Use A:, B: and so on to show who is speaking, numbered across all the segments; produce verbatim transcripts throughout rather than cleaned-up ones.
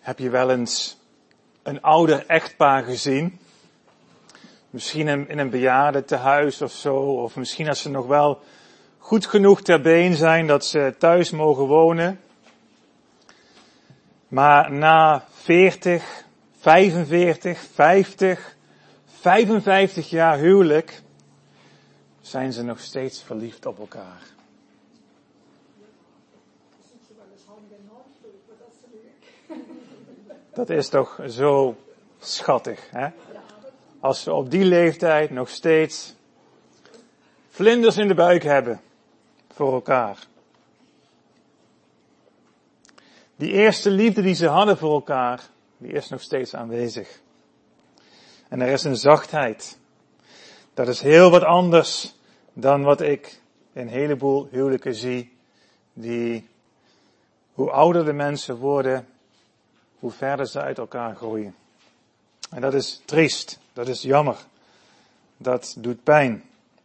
A: Heb je wel eens een ouder echtpaar gezien? Misschien in, in een bejaardentehuis of zo. Of misschien als ze nog wel goed genoeg ter been zijn dat ze thuis mogen wonen. Maar na veertig, vijfenveertig, vijftig, vijfenvijftig jaar huwelijk zijn ze nog steeds verliefd op elkaar. Dat is toch zo schattig, hè? Als ze op die leeftijd nog steeds vlinders in de buik hebben voor elkaar. Die eerste liefde die ze hadden voor elkaar, die is nog steeds aanwezig. En er is een zachtheid. Dat is heel wat anders dan wat ik in een heleboel huwelijken zie, die, hoe ouder de mensen worden, hoe verder ze uit elkaar groeien. En dat is triest, dat is jammer, dat doet pijn.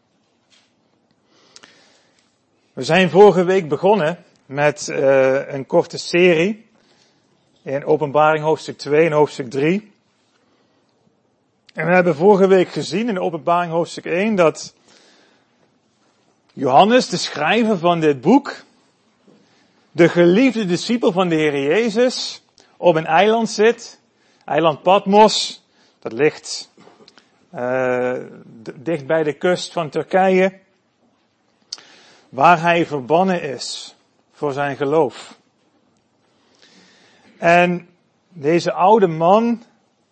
A: We zijn vorige week begonnen met uh, een korte serie in Openbaring hoofdstuk twee en hoofdstuk drie. En we hebben vorige week gezien in Openbaring hoofdstuk één dat Johannes, de schrijver van dit boek, de geliefde discipel van de Heer Jezus, op een eiland zit, eiland Patmos, dat ligt uh, d- dicht bij de kust van Turkije, waar hij verbannen is voor zijn geloof. En deze oude man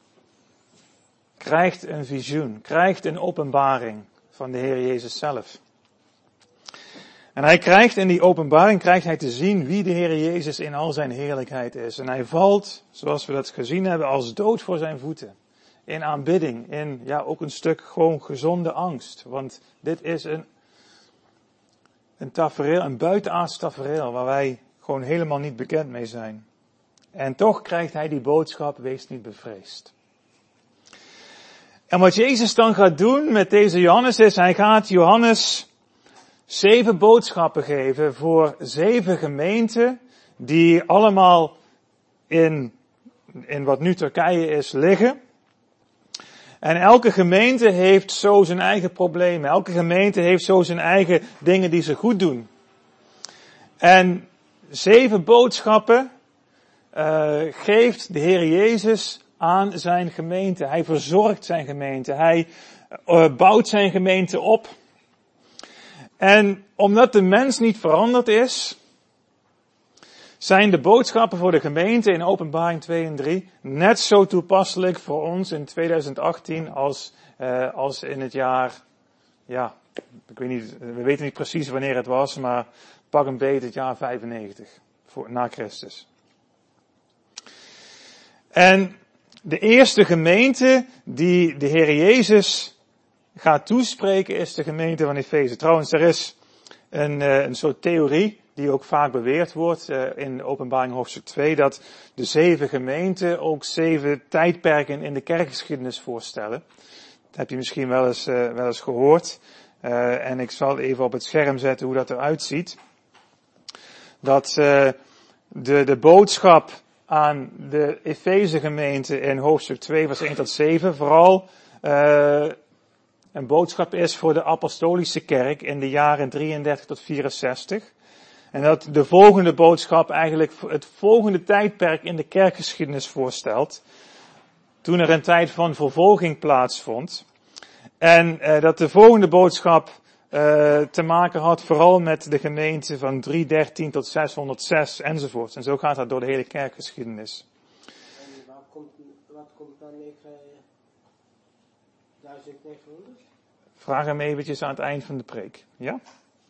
A: krijgt een visioen, krijgt een openbaring van de Heer Jezus zelf. En hij krijgt in die openbaring, krijgt hij te zien wie de Heer Jezus in al zijn heerlijkheid is. En hij valt, zoals we dat gezien hebben, als dood voor zijn voeten. In aanbidding, in ja ook een stuk gewoon gezonde angst. Want dit is een, een tafereel, een buitenaards tafereel waar wij gewoon helemaal niet bekend mee zijn. En toch krijgt hij die boodschap, wees niet bevreesd. En wat Jezus dan gaat doen met deze Johannes is, hij gaat Johannes zeven boodschappen geven voor zeven gemeenten die allemaal in, in wat nu Turkije is liggen. En elke gemeente heeft zo zijn eigen problemen. Elke gemeente heeft zo zijn eigen dingen die ze goed doen. En zeven boodschappen uh, geeft de Heer Jezus aan zijn gemeente. Hij verzorgt zijn gemeente. Hij uh, bouwt zijn gemeente op. En omdat de mens niet veranderd is, zijn de boodschappen voor de gemeente in Openbaring twee en drie net zo toepasselijk voor ons in tweeduizend achttien als, uh, als in het jaar, ja, ik weet niet, we weten niet precies wanneer het was, maar pak een beet het jaar vijfennegentig, voor, na Christus. En de eerste gemeente die de Heer Jezus gaat toespreken is de gemeente van Efeze. Trouwens, er is een, uh, een soort theorie die ook vaak beweerd wordt uh, in Openbaring hoofdstuk twee, dat de zeven gemeenten ook zeven tijdperken in de kerkgeschiedenis voorstellen. Dat heb je misschien wel eens, uh, wel eens gehoord. Uh, en ik zal even op het scherm zetten hoe dat eruit ziet. Dat uh, de, de boodschap aan de Efeze gemeente in hoofdstuk twee vers één tot zeven vooral uh, een boodschap is voor de apostolische kerk in de jaren drieëndertig tot vierenzestig. En dat de volgende boodschap eigenlijk het volgende tijdperk in de kerkgeschiedenis voorstelt. Toen er een tijd van vervolging plaatsvond. En uh, dat de volgende boodschap uh, te maken had vooral met de gemeente van driehonderddertien tot zeshonderdzes enzovoort. En zo gaat dat door de hele kerkgeschiedenis.
B: En waar komt, wat komt dan duizend negenhonderd?
A: Vraag hem eventjes aan het eind van de preek. Ja?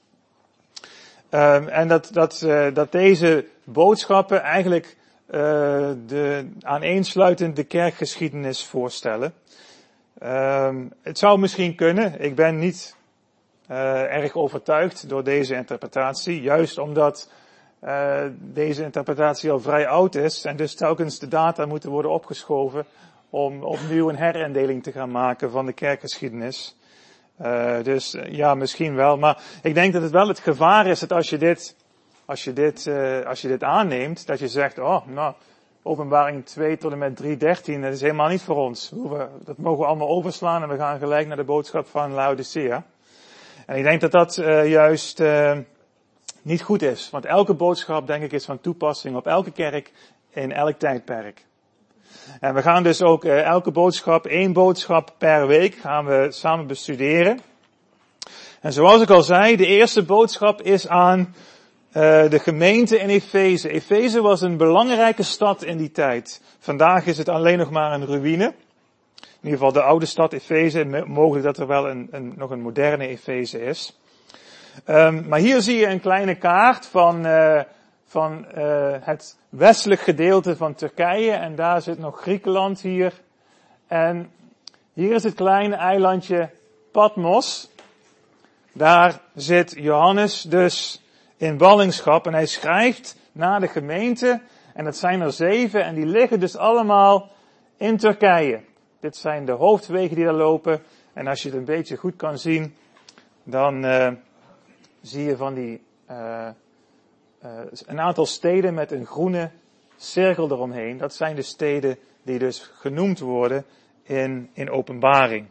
A: Um, en dat, dat, uh, dat deze boodschappen eigenlijk uh, de aaneensluitend de kerkgeschiedenis voorstellen. Um, het zou misschien kunnen. Ik ben niet uh, erg overtuigd door deze interpretatie. Juist omdat uh, deze interpretatie al vrij oud is. En dus telkens de data moeten worden opgeschoven om opnieuw een herindeling te gaan maken van de kerkgeschiedenis. Uh, dus uh, ja, misschien wel. Maar ik denk dat het wel het gevaar is dat als je dit, als je dit, uh, als je dit aanneemt, dat je zegt, oh, nou, Openbaring twee tot en met drie dertien, dat is helemaal niet voor ons. Dat mogen we allemaal overslaan en we gaan gelijk naar de boodschap van Laodicea. En ik denk dat dat uh, juist uh, niet goed is. Want elke boodschap, denk ik, is van toepassing op elke kerk in elk tijdperk. En we gaan dus ook uh, elke boodschap, één boodschap per week, gaan we samen bestuderen. En zoals ik al zei, de eerste boodschap is aan uh, de gemeente in Efeze. Efeze was een belangrijke stad in die tijd. Vandaag is het alleen nog maar een ruïne. In ieder geval de oude stad Efeze. Mogelijk dat er wel een, een, nog een moderne Efeze is. Um, maar hier zie je een kleine kaart van, uh, van uh, het westelijk gedeelte van Turkije. En daar zit nog Griekenland hier. En hier is het kleine eilandje Patmos. Daar zit Johannes dus in ballingschap en hij schrijft naar de gemeente. En dat zijn er zeven en die liggen dus allemaal in Turkije. Dit zijn de hoofdwegen die daar lopen. En als je het een beetje goed kan zien, dan uh, zie je van die uh, uh, een aantal steden met een groene cirkel eromheen. Dat zijn de steden die dus genoemd worden in, in Openbaring.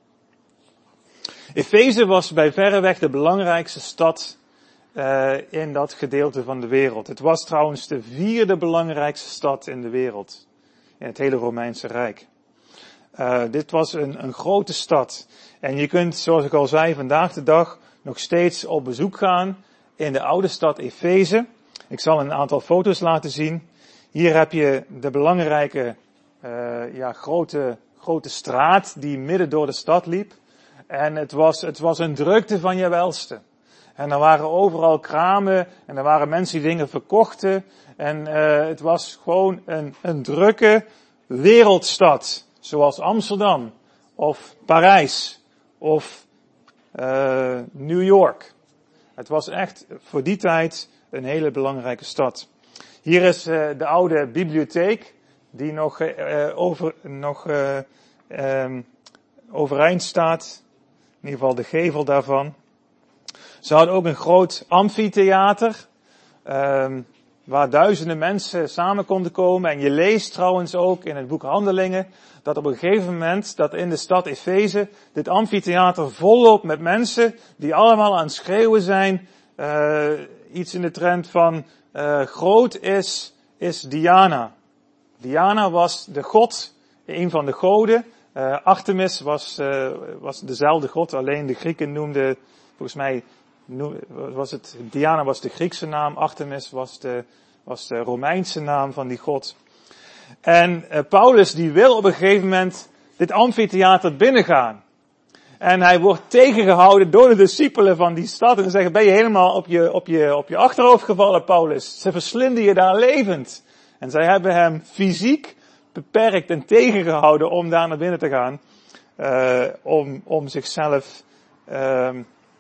A: Efeze was bij verreweg de belangrijkste stad uh, in dat gedeelte van de wereld. Het was trouwens de vierde belangrijkste stad in de wereld. In het hele Romeinse Rijk. Uh, dit was een, een grote stad. En je kunt, zoals ik al zei, vandaag de dag nog steeds op bezoek gaan in de oude stad Efeze. Ik zal een aantal foto's laten zien. Hier heb je de belangrijke, uh, ja, grote, grote straat die midden door de stad liep. En het was, het was een drukte van je welste. En er waren overal kramen en er waren mensen die dingen verkochten. En uh, het was gewoon een, een drukke wereldstad. Zoals Amsterdam of Parijs of uh, New York. Het was echt voor die tijd een hele belangrijke stad. Hier is uh, de oude bibliotheek die nog, uh, over, nog uh, um, overeind staat. In ieder geval de gevel daarvan. Ze hadden ook een groot amfitheater. Um, waar duizenden mensen samen konden komen. En je leest trouwens ook in het boek Handelingen dat op een gegeven moment dat in de stad Efeze dit amfitheater volloopt met mensen die allemaal aan het schreeuwen zijn. Uh, iets in de trend van uh, groot is, is Diana. Diana was de god, een van de goden. Uh, Artemis was, uh, was dezelfde god, alleen de Grieken noemden, volgens mij was het, Diana was de Griekse naam, Artemis was de, was de Romeinse naam van die god. En uh, Paulus die wil op een gegeven moment dit amfitheater binnengaan. En hij wordt tegengehouden door de discipelen van die stad. En ze zeggen, ben je helemaal op je, op je, op je achterhoofd gevallen, Paulus? Ze verslinden je daar levend. En zij hebben hem fysiek beperkt en tegengehouden om daar naar binnen te gaan. Uh, om, om zichzelf uh,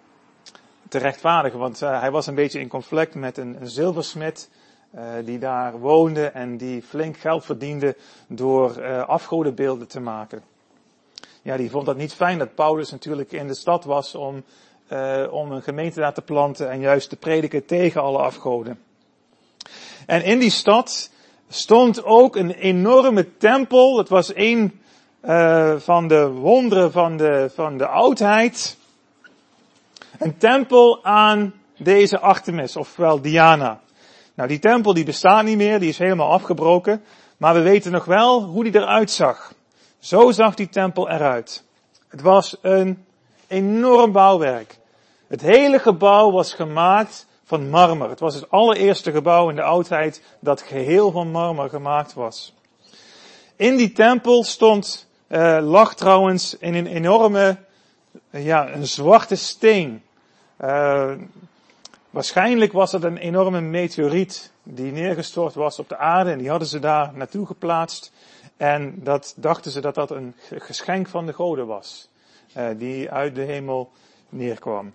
A: te rechtvaardigen. Want uh, hij was een beetje in conflict met een, een zilversmid. Uh, die daar woonde en die flink geld verdiende door uh, afgodenbeelden te maken. Ja, die vond dat niet fijn dat Paulus natuurlijk in de stad was om, uh, om een gemeente daar te planten en juist te prediken tegen alle afgoden. En in die stad stond ook een enorme tempel. Het was een uh, van de wonderen van de, van de oudheid. Een tempel aan deze Artemis, ofwel Diana. Nou, die tempel die bestaat niet meer, die is helemaal afgebroken. Maar we weten nog wel hoe die eruit zag. Zo zag die tempel eruit. Het was een enorm bouwwerk. Het hele gebouw was gemaakt van marmer. Het was het allereerste gebouw in de oudheid dat geheel van marmer gemaakt was. In die tempel stond, uh, lag trouwens in een enorme, uh, ja, een zwarte steen. Uh, waarschijnlijk was het een enorme meteoriet die neergestort was op de aarde en die hadden ze daar naartoe geplaatst. En dat dachten ze dat dat een geschenk van de goden was, uh, die uit de hemel neerkwam.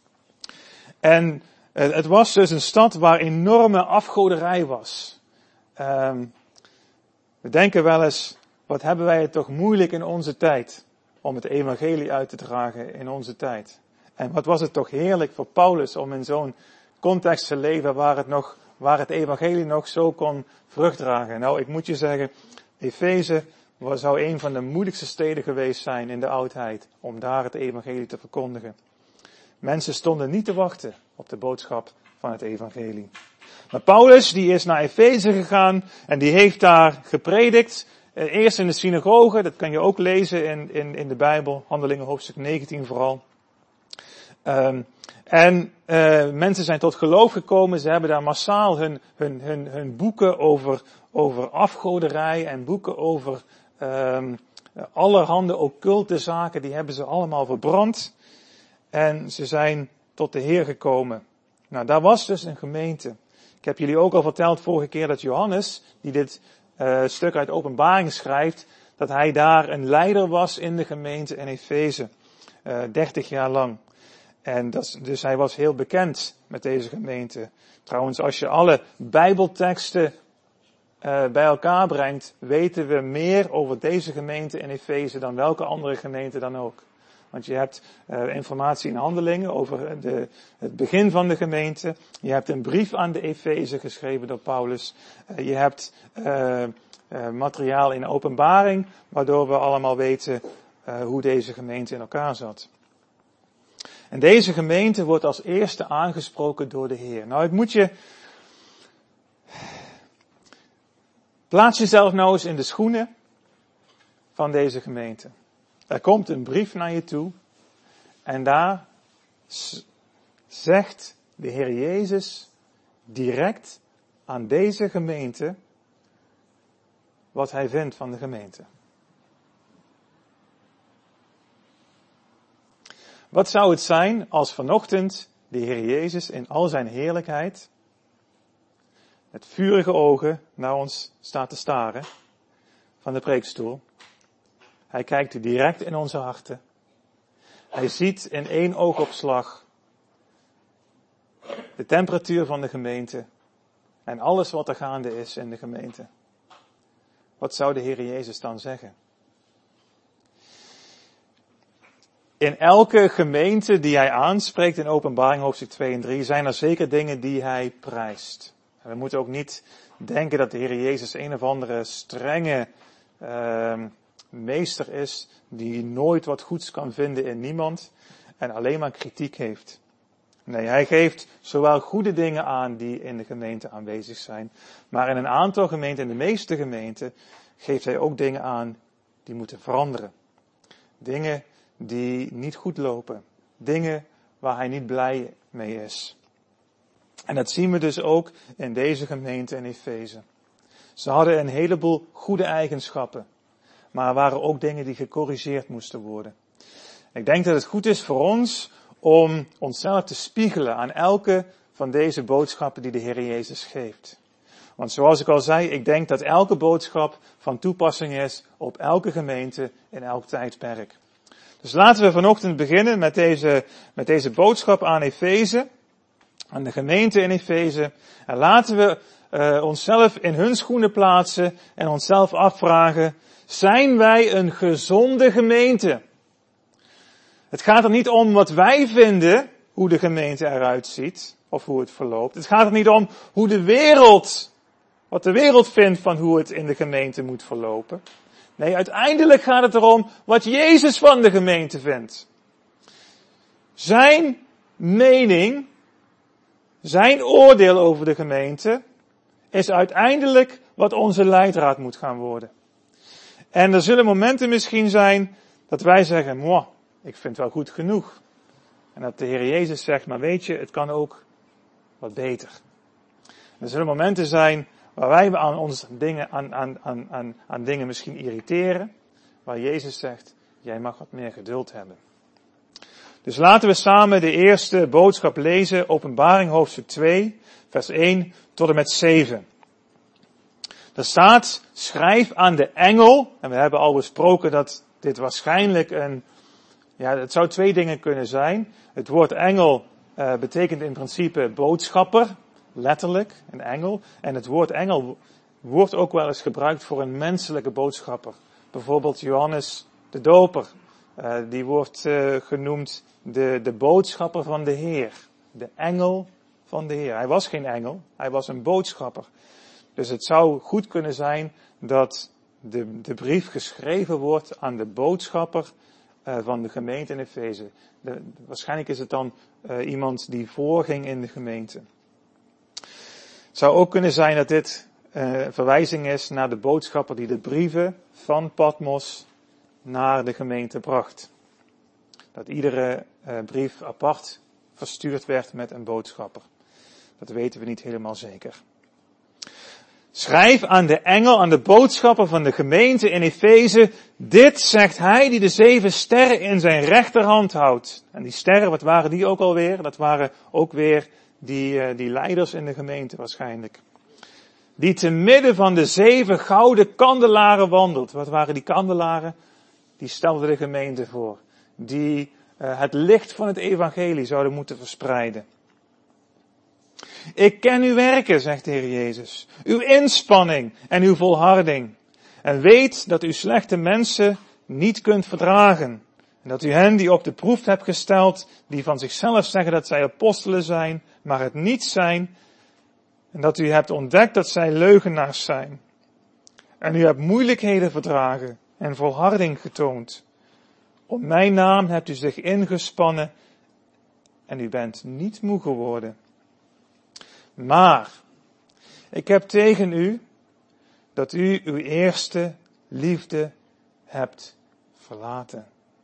A: En uh, het was dus een stad waar enorme afgoderij was. Um, we denken wel eens, wat hebben wij het toch moeilijk in onze tijd om het evangelie uit te dragen in onze tijd. En wat was het toch heerlijk voor Paulus om in zo'n context te leven waar het nog waar het evangelie nog zo kon vrucht dragen. Nou, ik moet je zeggen, Efeze zou een van de moeilijkste steden geweest zijn in de oudheid, om daar het evangelie te verkondigen. Mensen stonden niet te wachten op de boodschap van het evangelie. Maar Paulus, die is naar Efeze gegaan en die heeft daar gepredikt. Eerst in de synagoge, dat kan je ook lezen in, in, in de Bijbel, Handelingen hoofdstuk negentien vooral. Um, en uh, mensen zijn tot geloof gekomen, ze hebben daar massaal hun, hun, hun, hun boeken over, over afgoderij en boeken over um, allerhande occulte zaken, die hebben ze allemaal verbrand. En ze zijn tot de Heer gekomen. Nou, daar was dus een gemeente. Ik heb jullie ook al verteld vorige keer dat Johannes, die dit uh, stuk uit Openbaring schrijft, dat hij daar een leider was in de gemeente in Efeze, uh, dertig jaar lang. En dat, dus hij was heel bekend met deze gemeente. Trouwens, als je alle Bijbelteksten uh, bij elkaar brengt, weten we meer over deze gemeente in Efeze dan welke andere gemeente dan ook. Want je hebt uh, informatie in Handelingen over de, het begin van de gemeente. Je hebt een brief aan de Efeze geschreven door Paulus. Uh, je hebt uh, uh, materiaal in Openbaring, waardoor we allemaal weten uh, hoe deze gemeente in elkaar zat. En deze gemeente wordt als eerste aangesproken door de Heer. Nou, ik moet je... Plaats jezelf nou eens in de schoenen van deze gemeente. Er komt een brief naar je toe en daar zegt de Heer Jezus direct aan deze gemeente wat hij vindt van de gemeente. Wat zou het zijn als vanochtend de Heer Jezus in al zijn heerlijkheid met vurige ogen naar ons staat te staren van de preekstoel. Hij kijkt direct in onze harten. Hij ziet in één oogopslag de temperatuur van de gemeente en alles wat er gaande is in de gemeente. Wat zou de Heer Jezus dan zeggen? In elke gemeente die hij aanspreekt in Openbaring hoofdstuk twee en drie zijn er zeker dingen die hij prijst. En we moeten ook niet denken dat de Heer Jezus een of andere strenge uh, meester is die nooit wat goeds kan vinden in niemand en alleen maar kritiek heeft. Nee, hij geeft zowel goede dingen aan die in de gemeente aanwezig zijn, maar in een aantal gemeenten, in de meeste gemeenten, geeft hij ook dingen aan die moeten veranderen. Dingen die niet goed lopen. Dingen waar hij niet blij mee is. En dat zien we dus ook in deze gemeente in Efeze. Ze hadden een heleboel goede eigenschappen. Maar er waren ook dingen die gecorrigeerd moesten worden. Ik denk dat het goed is voor ons om onszelf te spiegelen aan elke van deze boodschappen die de Heer Jezus geeft. Want zoals ik al zei, ik denk dat elke boodschap van toepassing is op elke gemeente in elk tijdperk. Dus laten we vanochtend beginnen met deze, met deze boodschap aan Efeze, aan de gemeente in Efeze. En laten we uh, onszelf in hun schoenen plaatsen en onszelf afvragen, zijn wij een gezonde gemeente? Het gaat er niet om wat wij vinden, hoe de gemeente eruit ziet, of hoe het verloopt. Het gaat er niet om hoe de wereld, wat de wereld vindt van hoe het in de gemeente moet verlopen. Nee, uiteindelijk gaat het erom wat Jezus van de gemeente vindt. Zijn mening, zijn oordeel over de gemeente, is uiteindelijk wat onze leidraad moet gaan worden. En er zullen momenten misschien zijn dat wij zeggen, moi, ik vind het wel goed genoeg. En dat de Heer Jezus zegt, maar weet je, het kan ook wat beter. Er zullen momenten zijn waar wij aan ons dingen, aan, aan, aan, aan, aan dingen misschien irriteren, waar Jezus zegt, jij mag wat meer geduld hebben. Dus laten we samen de eerste boodschap lezen, Openbaring hoofdstuk twee, vers één tot en met zeven. Er staat, schrijf aan de engel, en we hebben al besproken dat dit waarschijnlijk een, ja, het zou twee dingen kunnen zijn. Het woord engel uh, betekent in principe boodschapper, letterlijk, een engel. En het woord engel wordt ook wel eens gebruikt voor een menselijke boodschapper. Bijvoorbeeld Johannes de Doper, uh, die wordt uh, genoemd de, de boodschapper van de Heer. De engel van de Heer. Hij was geen engel, hij was een boodschapper. Dus het zou goed kunnen zijn dat de, de brief geschreven wordt aan de boodschapper uh, van de gemeente in Efeze. De, waarschijnlijk is het dan uh, iemand die voorging in de gemeente. Het zou ook kunnen zijn dat dit uh, verwijzing is naar de boodschapper die de brieven van Patmos naar de gemeente bracht. Dat iedere uh, brief apart verstuurd werd met een boodschapper. Dat weten we niet helemaal zeker. Schrijf aan de engel, aan de boodschapper van de gemeente in Efeze. Dit zegt hij die de zeven sterren in zijn rechterhand houdt. En die sterren, wat waren die ook alweer? Dat waren ook weer die, uh, die leiders in de gemeente waarschijnlijk. Die te midden van de zeven gouden kandelaren wandelt. Wat waren die kandelaren? Die stelden de gemeente voor. Die uh, het licht van het evangelie zouden moeten verspreiden. Ik ken uw werken, zegt de Heer Jezus. Uw inspanning en uw volharding. En weet dat u slechte mensen niet kunt verdragen. En dat u hen die op de proef hebt gesteld, die van zichzelf zeggen dat zij apostelen zijn, maar het niet zijn. En dat u hebt ontdekt dat zij leugenaars zijn. En u hebt moeilijkheden verdragen en volharding getoond. Om mijn naam hebt u zich ingespannen en u bent niet moe geworden. Maar ik heb tegen u dat u uw eerste liefde hebt verlaten.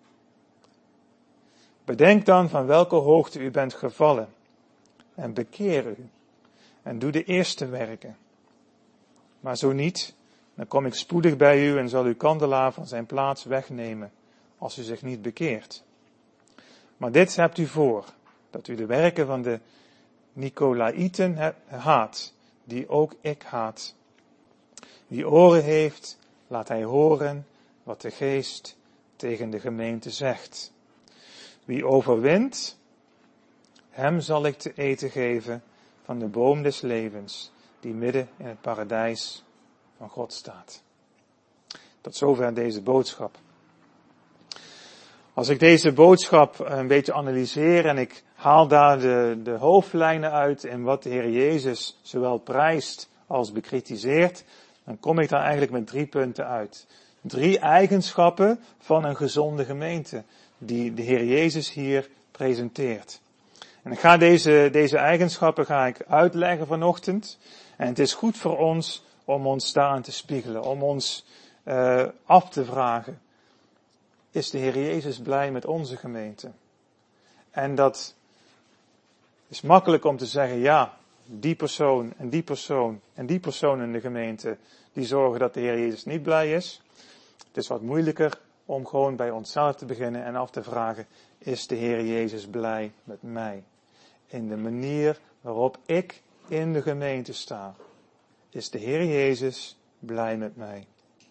A: Bedenk dan van welke hoogte u bent gevallen en bekeer u en doe de eerste werken. Maar zo niet, dan kom ik spoedig bij u en zal uw kandelaar van zijn plaats wegnemen, als u zich niet bekeert. Maar dit hebt u voor, dat u de werken van de Nicolaïten haat, die ook ik haat. Wie oren heeft, laat hij horen wat de Geest tegen de gemeente zegt. Wie overwint, hem zal ik te eten geven van de boom des levens, die midden in het paradijs van God staat. Tot zover deze boodschap. Als ik deze boodschap een beetje analyseer en ik haal daar de, de hoofdlijnen uit in wat de Heer Jezus zowel prijst als bekritiseert, dan kom ik daar eigenlijk met drie punten uit. Drie eigenschappen van een gezonde gemeente, die de Heer Jezus hier presenteert. En ik ga deze, deze eigenschappen ga ik uitleggen vanochtend. En het is goed voor ons om ons daaraan te spiegelen, om ons uh, af te vragen. Is de Heer Jezus blij met onze gemeente? En dat is makkelijk om te zeggen, ja, die persoon en die persoon en die persoon in de gemeente, die zorgen dat de Heer Jezus niet blij is. Het is wat moeilijker om gewoon bij onszelf te beginnen en af te vragen, is de Heer Jezus blij met mij? In de manier waarop ik in de gemeente sta, is de Heer Jezus blij met mij?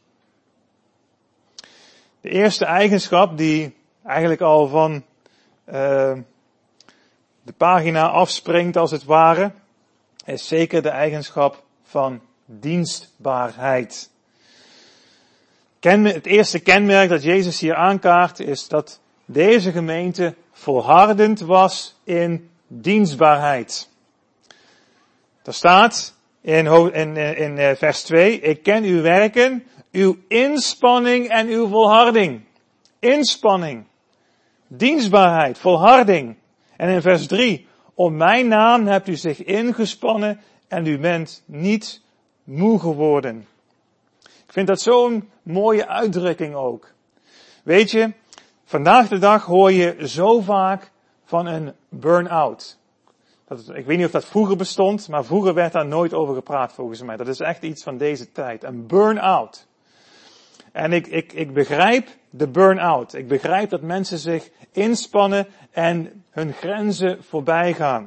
A: De eerste eigenschap die eigenlijk al van uh, de pagina afspringt als het ware, is zeker de eigenschap van dienstbaarheid. Het eerste kenmerk dat Jezus hier aankaart is dat deze gemeente volhardend was in dienstbaarheid. Er staat in, in, in vers twee, ik ken uw werken, uw inspanning en uw volharding. Inspanning, dienstbaarheid, volharding. En in vers drie, om mijn naam hebt u zich ingespannen en u bent niet moe geworden. Ik vind dat zo'n mooie uitdrukking ook. Weet je, vandaag de dag hoor je zo vaak van een burn-out. Dat, ik weet niet of dat vroeger bestond, maar vroeger werd daar nooit over gepraat volgens mij. Dat is echt iets van deze tijd. Een burn-out. En ik, ik, ik begrijp de burn-out. Ik begrijp dat mensen zich inspannen en hun grenzen voorbij gaan.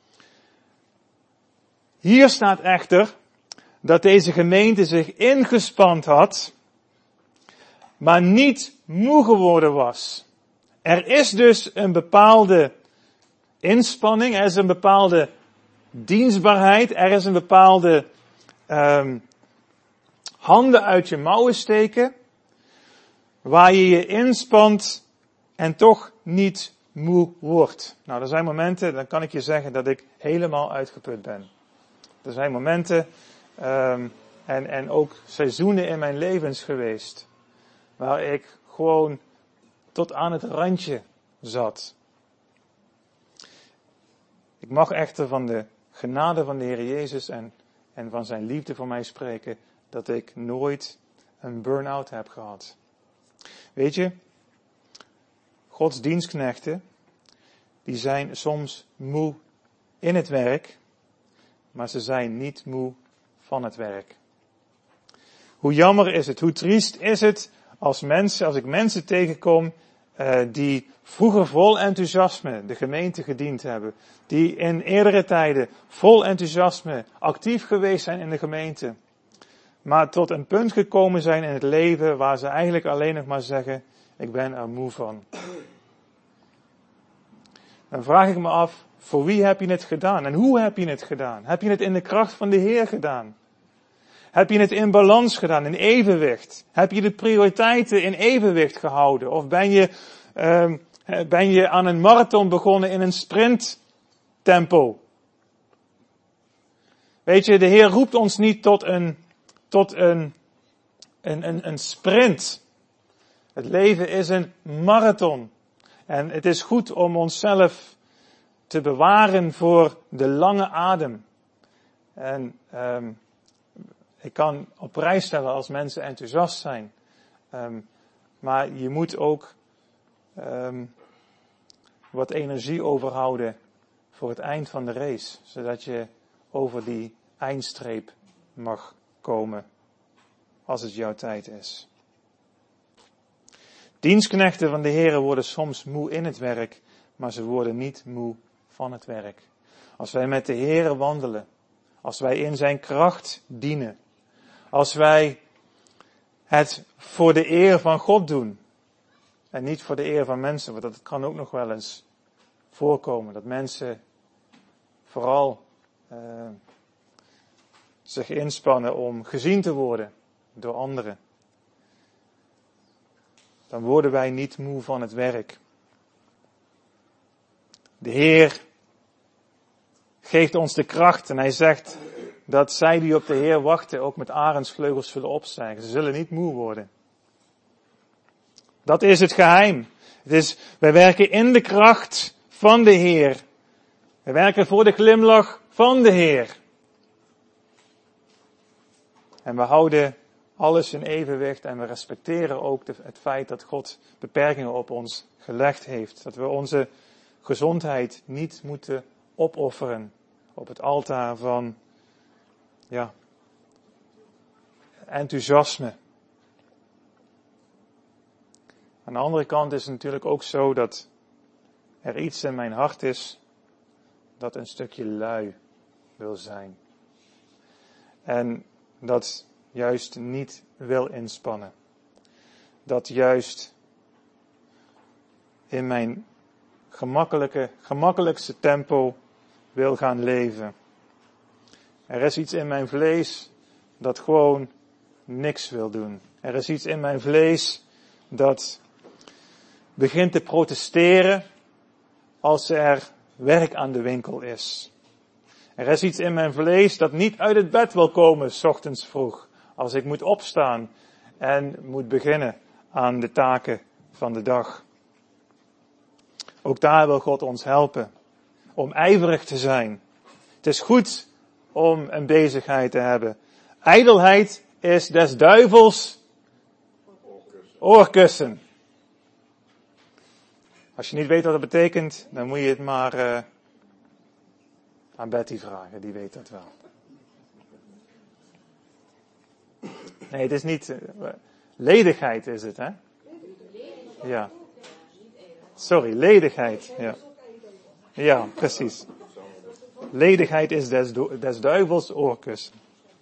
A: Hier staat echter dat deze gemeente zich ingespand had, maar niet moe geworden was. Er is dus een bepaalde inspanning, er is een bepaalde dienstbaarheid, er is een bepaalde um, handen uit je mouwen steken, waar je je inspant en toch niet moe word. Nou, er zijn momenten, dan kan ik je zeggen dat ik helemaal uitgeput ben. Er zijn momenten, um, en, en ook seizoenen in mijn levens geweest, waar ik gewoon tot aan het randje zat. Ik mag echter van de genade van de Heer Jezus en, en van zijn liefde voor mij spreken, dat ik nooit een burn-out heb gehad. Weet je, Gods dienstknechten, die zijn soms moe in het werk, maar ze zijn niet moe van het werk. Hoe jammer is het, hoe triest is het als mensen, als ik mensen tegenkom uh, die vroeger vol enthousiasme de gemeente gediend hebben, die in eerdere tijden vol enthousiasme actief geweest zijn in de gemeente, maar tot een punt gekomen zijn in het leven waar ze eigenlijk alleen nog maar zeggen, ik ben er moe van. Dan vraag ik me af, voor wie heb je het gedaan? En hoe heb je het gedaan? Heb je het in de kracht van de Heer gedaan? Heb je het in balans gedaan, in evenwicht? Heb je de prioriteiten in evenwicht gehouden? Of ben je, uh, ben je aan een marathon begonnen in een sprinttempo? Weet je, de Heer roept ons niet tot een, tot een, een, een, een sprint. Het leven is een marathon. En het is goed om onszelf te bewaren voor de lange adem. En um, ik kan op prijs stellen als mensen enthousiast zijn. Um, maar je moet ook um, wat energie overhouden voor het eind van de race. Zodat je over die eindstreep mag komen als het jouw tijd is. Dienstknechten van de Heer worden soms moe in het werk, maar ze worden niet moe van het werk. Als wij met de Heer wandelen, als wij in zijn kracht dienen, als wij het voor de eer van God doen en niet voor de eer van mensen, want dat kan ook nog wel eens voorkomen, dat mensen vooral uh, zich inspannen om gezien te worden door anderen. Dan worden wij niet moe van het werk. De Heer geeft ons de kracht en hij zegt dat zij die op de Heer wachten ook met arendsvleugels zullen opstijgen. Ze zullen niet moe worden. Dat is het geheim. Het is, wij werken in de kracht van de Heer. We werken voor de glimlach van de Heer. En we houden alles in evenwicht en we respecteren ook de, het feit dat God beperkingen op ons gelegd heeft. Dat we onze gezondheid niet moeten opofferen op het altaar van, ja, enthousiasme. Aan de andere kant is het natuurlijk ook zo dat er iets in mijn hart is dat een stukje lui wil zijn. En dat juist niet wil inspannen. Dat juist in mijn gemakkelijke, gemakkelijkste tempo wil gaan leven. Er is iets in mijn vlees dat gewoon niks wil doen. Er is iets in mijn vlees dat begint te protesteren als er werk aan de winkel is. Er is iets in mijn vlees dat niet uit het bed wil komen 's ochtends vroeg. Als ik moet opstaan en moet beginnen aan de taken van de dag. Ook daar wil God ons helpen om ijverig te zijn. Het is goed om een bezigheid te hebben. Ijdelheid is des duivels oorkussen. Als je niet weet wat dat betekent, dan moet je het maar uh, aan Betty vragen, die weet dat wel. Nee, het is niet, uh, ledigheid is het, hè? Ja. Sorry, ledigheid, ja. Ja, precies. Ledigheid is des, des duivels oorkussen.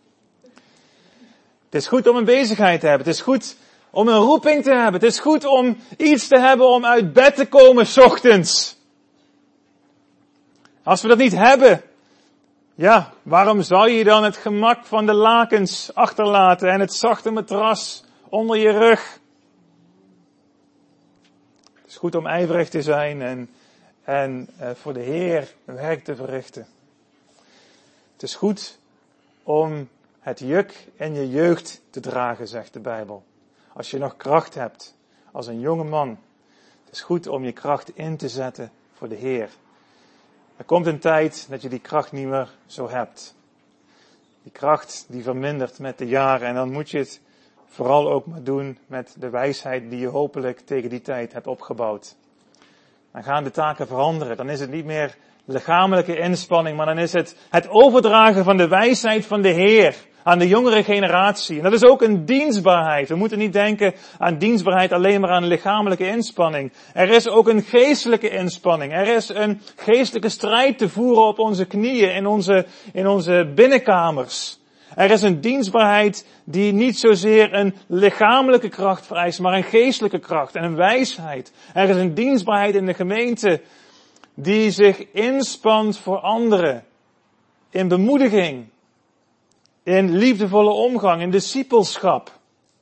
A: Het is goed om een bezigheid te hebben. Het is goed om een roeping te hebben. Het is goed om iets te hebben om uit bed te komen 's ochtends. Als we dat niet hebben, ja, waarom zou je dan het gemak van de lakens achterlaten en het zachte matras onder je rug? Het is goed om ijverig te zijn en en uh, voor de Heer werk te verrichten. Het is goed om het juk in je jeugd te dragen, zegt de Bijbel. Als je nog kracht hebt, als een jonge man. Het is goed om je kracht in te zetten voor de Heer. Er komt een tijd dat je die kracht niet meer zo hebt. Die kracht die vermindert met de jaren en dan moet je het vooral ook maar doen met de wijsheid die je hopelijk tegen die tijd hebt opgebouwd. Dan gaan de taken veranderen. Dan is het niet meer lichamelijke inspanning, maar dan is het het overdragen van de wijsheid van de Heer aan de jongere generatie. En dat is ook een dienstbaarheid. We moeten niet denken aan dienstbaarheid alleen maar aan lichamelijke inspanning. Er is ook een geestelijke inspanning. Er is een geestelijke strijd te voeren op onze knieën in onze, in onze binnenkamers. Er is een dienstbaarheid die niet zozeer een lichamelijke kracht vereist, maar een geestelijke kracht en een wijsheid. Er is een dienstbaarheid in de gemeente die zich inspant voor anderen. In bemoediging. In liefdevolle omgang, in discipelschap.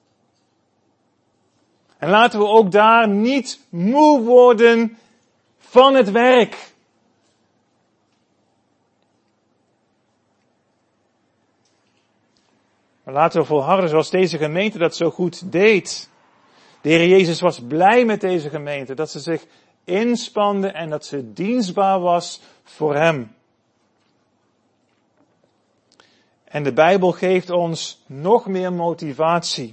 A: En laten we ook daar niet moe worden van het werk. Maar laten we volharden zoals deze gemeente dat zo goed deed. De Heer Jezus was blij met deze gemeente, dat ze zich inspande en dat ze dienstbaar was voor Hem. En de Bijbel geeft ons nog meer motivatie.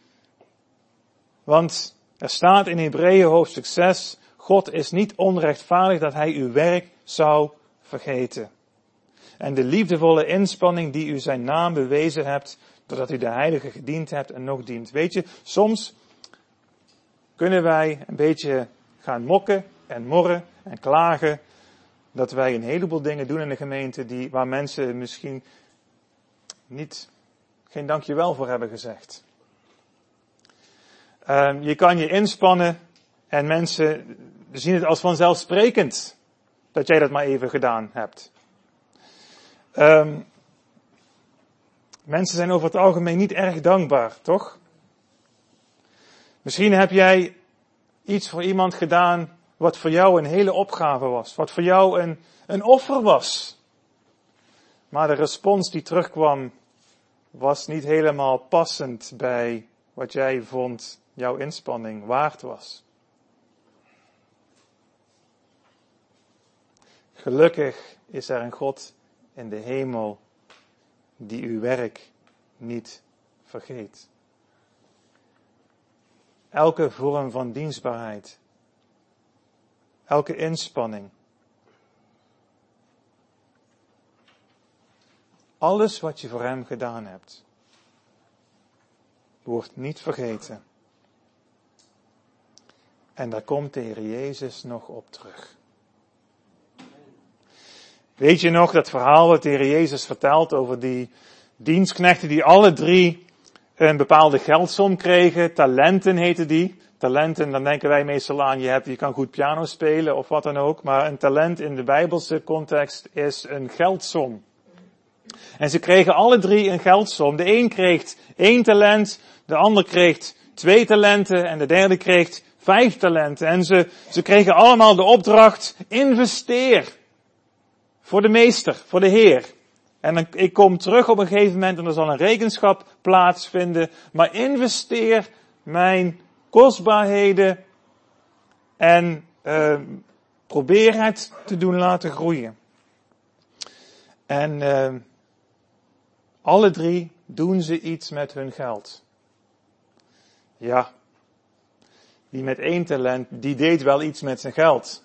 A: Want er staat in Hebreeën hoofdstuk zes, God is niet onrechtvaardig dat Hij uw werk zou vergeten. En de liefdevolle inspanning die u zijn naam bewezen hebt, doordat u de Heilige gediend hebt en nog dient. Weet je, soms kunnen wij een beetje gaan mokken en morren en klagen dat wij een heleboel dingen doen in de gemeente die, waar mensen misschien niet, geen dankjewel voor hebben gezegd. Uh, je kan je inspannen en mensen zien het als vanzelfsprekend dat jij dat maar even gedaan hebt. Um, mensen zijn over het algemeen niet erg dankbaar, toch? Misschien heb jij iets voor iemand gedaan wat voor jou een hele opgave was. Wat voor jou een, een offer was. Maar de respons die terugkwam was niet helemaal passend bij wat jij vond jouw inspanning waard was. Gelukkig is er een God in de hemel die uw werk niet vergeet. Elke vorm van dienstbaarheid, elke inspanning, alles wat je voor Hem gedaan hebt, wordt niet vergeten. En daar komt de Heer Jezus nog op terug. Weet je nog dat verhaal wat de Heer Jezus vertelt over die dienstknechten die alle drie een bepaalde geldsom kregen? Talenten heette die. Talenten, dan denken wij meestal aan, je, hebt, je kan goed piano spelen of wat dan ook. Maar een talent in de Bijbelse context is een geldsom. En ze kregen alle drie een geldsom. De een kreeg één talent, de ander kreeg twee talenten en de derde kreeg vijf talenten. En ze, ze kregen allemaal de opdracht, investeer. Voor de meester, voor de Heer. En dan, ik kom terug op een gegeven moment en er zal een rekenschap plaatsvinden. Maar investeer mijn kostbaarheden en uh, probeer het te doen laten groeien. En uh, alle drie doen ze iets met hun geld. Ja, die met één talent, die deed wel iets met zijn geld.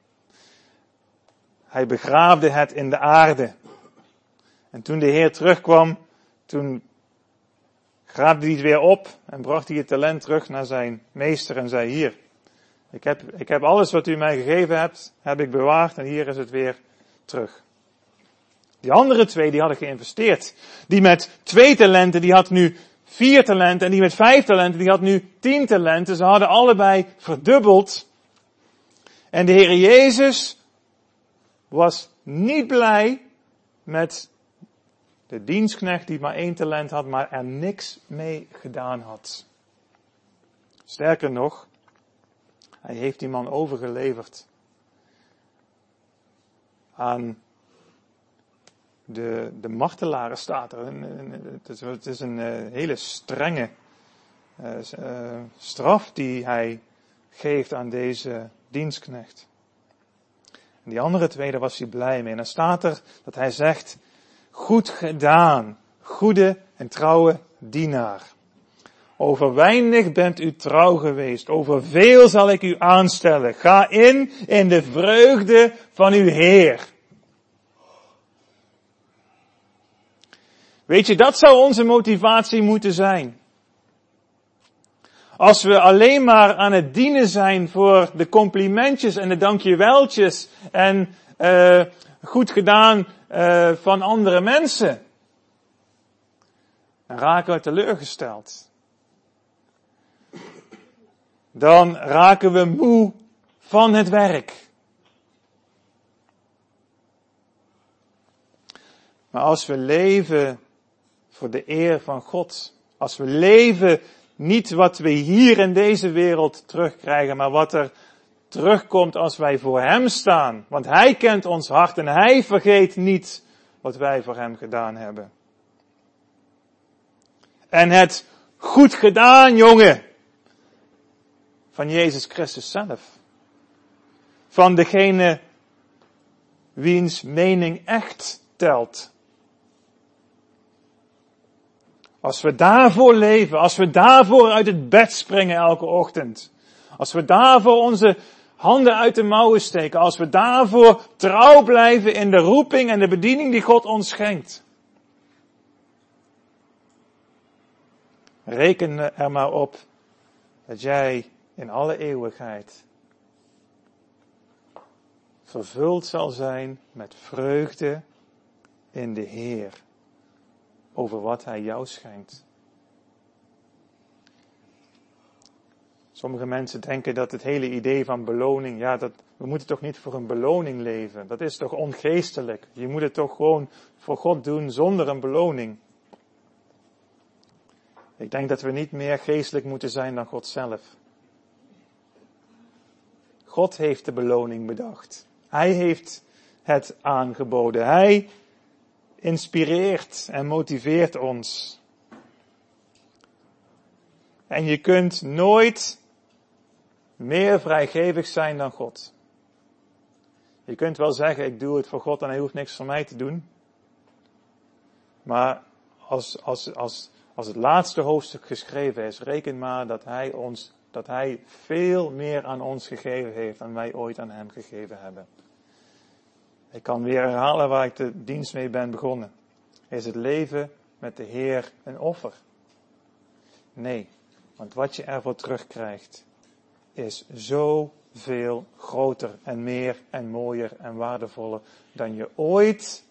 A: Hij begraafde het in de aarde. En toen de Heer terugkwam, toen graafde hij het weer op en bracht hij het talent terug naar zijn meester en zei, hier, ik heb, ik heb alles wat u mij gegeven hebt, heb ik bewaard en hier is het weer terug. Die andere twee, die hadden geïnvesteerd. Die met twee talenten, die had nu vier talenten en die met vijf talenten, die had nu tien talenten. Ze hadden allebei verdubbeld. En de Heer Jezus was niet blij met de dienstknecht die maar één talent had, maar er niks mee gedaan had. Sterker nog, hij heeft die man overgeleverd aan de, de martelaren staat er. Het is, het is een uh, hele strenge uh, uh, straf die hij geeft aan deze dienstknecht. En die andere twee, daar was hij blij mee. En dan staat er dat hij zegt, goed gedaan, goede en trouwe dienaar. Over weinig bent u trouw geweest, over veel zal ik u aanstellen. Ga in, in de vreugde van uw Heer. Weet je, dat zou onze motivatie moeten zijn. Als we alleen maar aan het dienen zijn voor de complimentjes en de dankjeweltjes en uh, goed gedaan uh, van andere mensen, dan raken we teleurgesteld. Dan raken we moe van het werk. Maar als we leven voor de eer van God, als we leven niet wat we hier in deze wereld terugkrijgen, maar wat er terugkomt als wij voor Hem staan. Want Hij kent ons hart en Hij vergeet niet wat wij voor Hem gedaan hebben. En het goed gedaan, jongen, van Jezus Christus zelf. Van degene wiens mening echt telt. Als we daarvoor leven, als we daarvoor uit het bed springen elke ochtend, als we daarvoor onze handen uit de mouwen steken, als we daarvoor trouw blijven in de roeping en de bediening die God ons schenkt. Reken er maar op dat jij in alle eeuwigheid vervuld zal zijn met vreugde in de Heer. Over wat Hij jou schenkt. Sommige mensen denken dat het hele idee van beloning, ja, dat, we moeten toch niet voor een beloning leven. Dat is toch ongeestelijk. Je moet het toch gewoon voor God doen zonder een beloning. Ik denk dat we niet meer geestelijk moeten zijn dan God zelf. God heeft de beloning bedacht. Hij heeft het aangeboden. Hij inspireert en motiveert ons. En je kunt nooit meer vrijgevig zijn dan God. Je kunt wel zeggen, ik doe het voor God en Hij hoeft niks van mij te doen. Maar als, als, als, als het laatste hoofdstuk geschreven is, reken maar dat Hij ons, dat Hij veel meer aan ons gegeven heeft dan wij ooit aan Hem gegeven hebben. Ik kan weer herhalen waar ik de dienst mee ben begonnen. Is het leven met de Heer een offer? Nee, want wat je ervoor terugkrijgt is zoveel groter en meer en mooier en waardevoller dan je ooit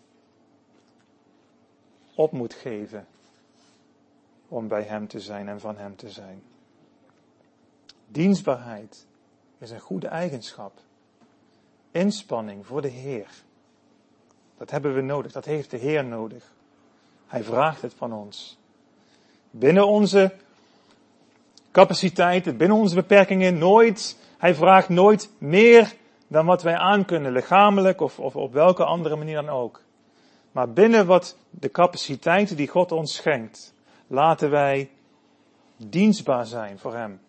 A: op moet geven om bij Hem te zijn en van Hem te zijn. Dienstbaarheid is een goede eigenschap. Inspanning voor de Heer. Dat hebben we nodig, dat heeft de Heer nodig. Hij vraagt het van ons. Binnen onze capaciteiten, binnen onze beperkingen, nooit, hij vraagt nooit meer dan wat wij aankunnen, lichamelijk of, of op welke andere manier dan ook. Maar binnen wat de capaciteiten die God ons schenkt, laten wij dienstbaar zijn voor Hem.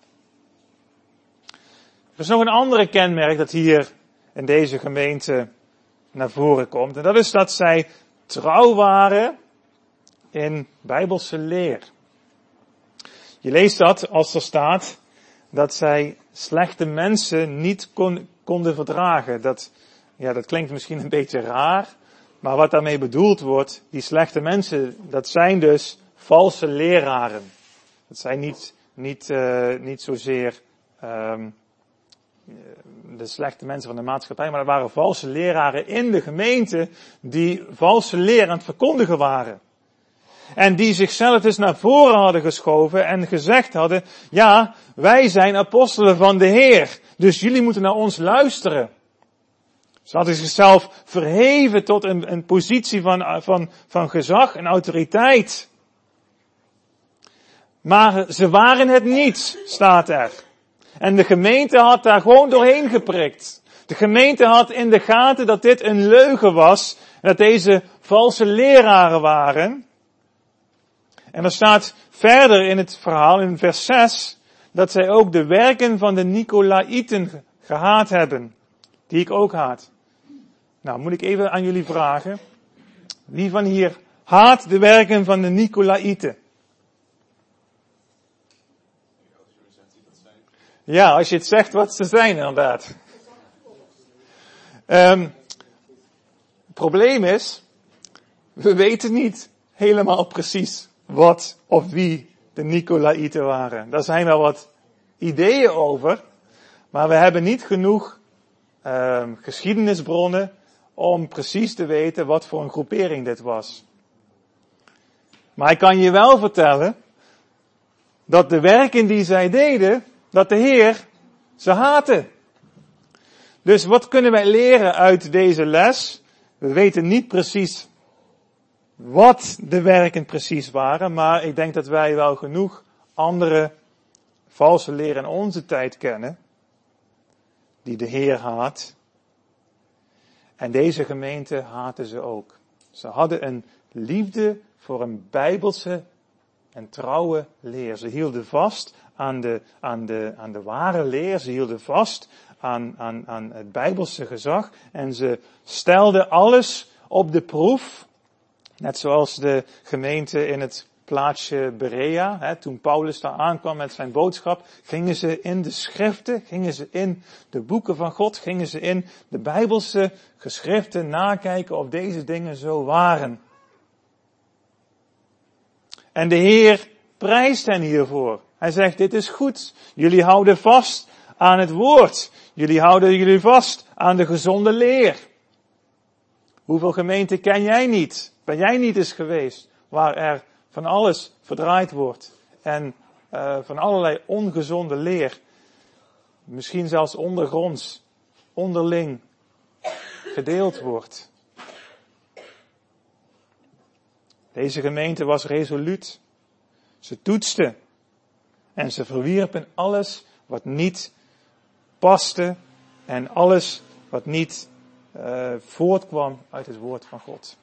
A: Er is nog een andere kenmerk dat hier in deze gemeente naar voren komt. En dat is dat zij trouw waren in Bijbelse leer. Je leest dat als er staat dat zij slechte mensen niet kon, konden verdragen. Dat, ja, dat klinkt misschien een beetje raar, maar wat daarmee bedoeld wordt, die slechte mensen, dat zijn dus valse leraren. Dat zijn niet, niet, uh, niet zozeer um, de slechte mensen van de maatschappij, maar er waren valse leraren in de gemeente die valse leer aan het verkondigen waren. En die zichzelf dus naar voren hadden geschoven en gezegd hadden, ja, wij zijn apostelen van de Heer, dus jullie moeten naar ons luisteren. Ze hadden zichzelf verheven tot een, een positie van, van, van gezag en autoriteit. Maar ze waren het niet, staat er. En de gemeente had daar gewoon doorheen geprikt. De De gemeente had in de gaten dat dit een leugen was. En dat deze valse leraren waren. En er staat verder in het verhaal, in vers zes, dat zij ook de werken van de Nicolaïten gehaat hebben. Die ik ook haat. Nou, moet ik even aan jullie vragen. Wie van hier haat de werken van de Nicolaïten? Ja, als je het zegt wat ze zijn inderdaad. Um, het probleem is, we weten niet helemaal precies wat of wie de Nicolaïten waren. Daar zijn wel wat ideeën over, maar we hebben niet genoeg um, geschiedenisbronnen om precies te weten wat voor een groepering dit was. Maar ik kan je wel vertellen dat de werken die zij deden, dat de Heer ze haatte. Dus wat kunnen wij leren uit deze les? We weten niet precies wat de werken precies waren, maar ik denk dat wij wel genoeg andere valse leren in onze tijd kennen, die de Heer haat. En deze gemeente haatte ze ook. Ze hadden een liefde voor een bijbelse en trouwe leer. Ze hielden vast aan de, aan de, aan de ware leer. Ze hielden vast aan, aan, aan het bijbelse gezag. En ze stelden alles op de proef. Net zoals de gemeente in het plaatsje Berea. Hè, toen Paulus daar aankwam met zijn boodschap, gingen ze in de schriften, gingen ze in de boeken van God, gingen ze in de bijbelse geschriften nakijken of deze dingen zo waren. En de Heer prijst hen hiervoor. Hij zegt, dit is goed. Jullie houden vast aan het woord. Jullie houden jullie vast aan de gezonde leer. Hoeveel gemeenten ken jij niet? Ben jij niet eens geweest waar er van alles verdraaid wordt en uh, van allerlei ongezonde leer, misschien zelfs ondergronds, onderling gedeeld wordt. Deze gemeente was resoluut. Ze toetste en ze verwierpen alles wat niet paste en alles wat niet uh, voortkwam uit het woord van God.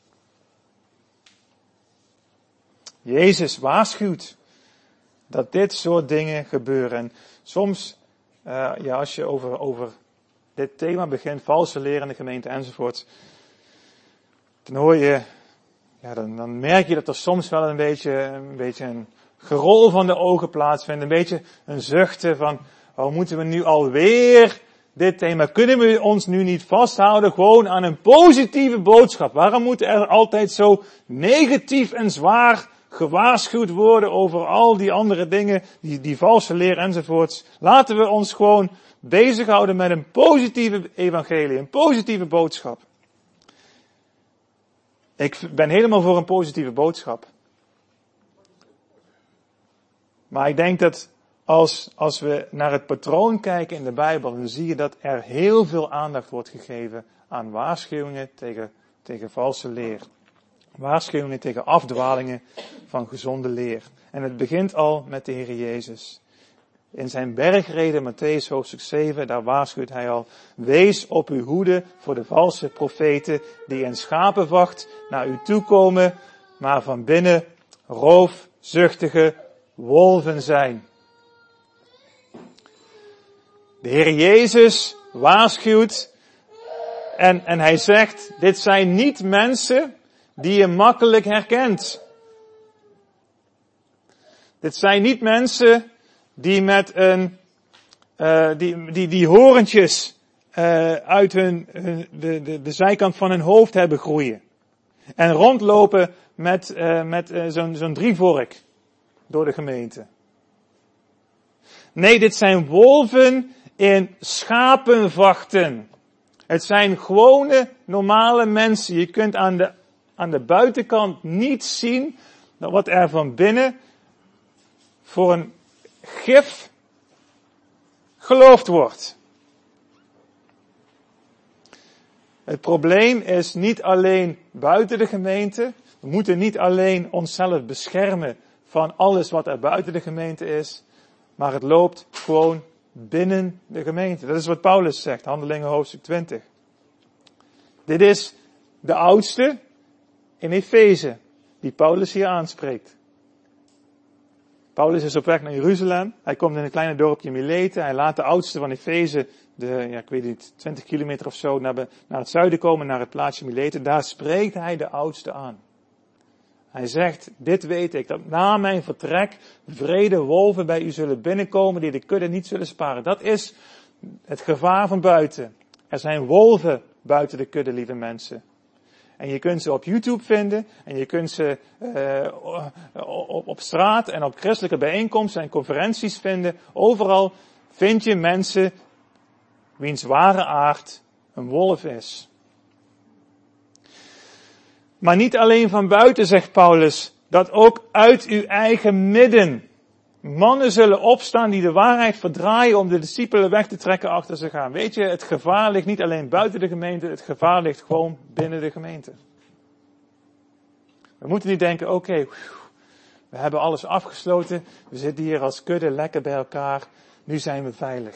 A: Jezus waarschuwt dat dit soort dingen gebeuren. Soms, uh, ja, als je over, over dit thema begint, valse leren in de gemeente enzovoort, dan hoor je, ja, dan, dan merk je dat er soms wel een beetje, een beetje een gerol van de ogen plaatsvindt, een beetje een zuchten van, oh, moeten we nu alweer dit thema, kunnen we ons nu niet vasthouden gewoon aan een positieve boodschap? Waarom moet er altijd zo negatief en zwaar gewaarschuwd worden over al die andere dingen, die, die valse leer enzovoorts? Laten we ons gewoon bezighouden met een positieve evangelie, een positieve boodschap. Ik ben helemaal voor een positieve boodschap. Maar ik denk dat als, als we naar het patroon kijken in de Bijbel, dan zie je dat er heel veel aandacht wordt gegeven aan waarschuwingen tegen, tegen valse leer. Waarschuwingen tegen afdwalingen van gezonde leer. En het begint al met de Heer Jezus. In zijn bergrede, Mattheüs hoofdstuk zeven, daar waarschuwt hij al. Wees op uw hoede voor de valse profeten die in schapenvacht naar u toekomen, maar van binnen roofzuchtige wolven zijn. De Heer Jezus waarschuwt en, en hij zegt, dit zijn niet mensen die je makkelijk herkent. Dit zijn niet mensen die met een, uh, die, die, die horentjes uh, uit hun, hun de, de, de zijkant van hun hoofd hebben groeien. En rondlopen met, uh, met uh, zo'n, zo'n drievork door de gemeente. Nee, dit zijn wolven in schapenvachten. Het zijn gewone, normale mensen. Je kunt aan de, aan de buitenkant niet zien wat er van binnen voor een gif geloofd wordt. Het probleem is niet alleen buiten de gemeente. We moeten niet alleen onszelf beschermen van alles wat er buiten de gemeente is. Maar het loopt gewoon binnen de gemeente. Dat is wat Paulus zegt, Handelingen hoofdstuk twintig. Dit is de oudste in Efeze, die Paulus hier aanspreekt. Paulus is op weg naar Jeruzalem. Hij komt in een kleine dorpje Mileten. Hij laat de oudste van Efeze, de, ja, ik weet niet, twintig kilometer of zo, naar, naar het zuiden komen, naar het plaatsje Mileten. Daar spreekt hij de oudste aan. Hij zegt, dit weet ik, dat na mijn vertrek vrede wolven bij u zullen binnenkomen die de kudde niet zullen sparen. Dat is het gevaar van buiten. Er zijn wolven buiten de kudde, lieve mensen. En je kunt ze op YouTube vinden en je kunt ze uh, op, op straat en op christelijke bijeenkomsten en conferenties vinden. Overal vind je mensen wiens ware aard een wolf is. Maar niet alleen van buiten, zegt Paulus, dat ook uit uw eigen midden. Mannen zullen opstaan die de waarheid verdraaien om de discipelen weg te trekken achter ze gaan. Weet je, het gevaar ligt niet alleen buiten de gemeente, het gevaar ligt gewoon binnen de gemeente. We moeten niet denken, oké, okay, we hebben alles afgesloten, we zitten hier als kudde lekker bij elkaar, nu zijn we veilig.